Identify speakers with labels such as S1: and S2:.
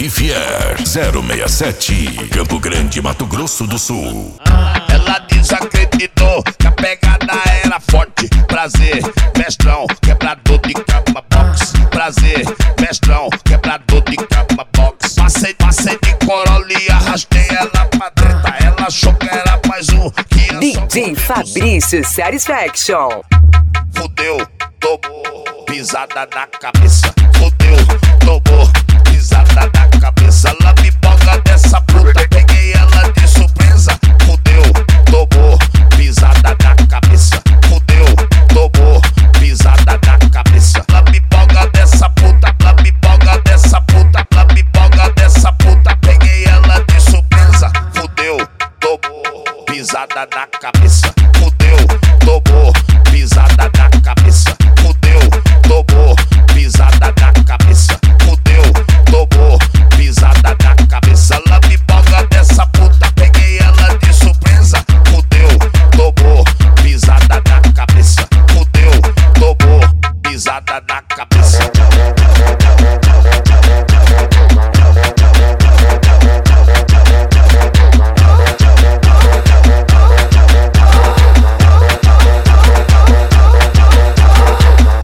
S1: Rivier 067, Campo Grande, Mato Grosso do Sul.
S2: Ela desacreditou que a pegada era forte. Prazer, mestrão, quebrador de cama box. Prazer, mestrão, quebrador de cama box. Passei de Corolla e arrastei ela pra treta. Ela achou que era mais um que
S3: DJ Fabrício Satisfaction.
S2: Fudeu, tomou pisada na cabeça. Fudeu, tomou pisada na cabeça. Ela me boga dessa puta, peguei ela de surpresa. Fudeu, tomou pisada na cabeça. Fudeu, tomou pisada na cabeça. Ela me boga dessa puta, ela me boga dessa puta, ela me boga dessa puta, peguei ela de surpresa. Fudeu, tomou pisada na cabeça. Fudeu, tomou pisada na cabeça. Fudeu, tomou pisada na cabeça. Fudeu, tomou pisada na cabeça. Ela me boga dessa puta, peguei ela de surpresa. Fudeu, tomou pisada na cabeça. Fudeu, tomou pisada na cabeça.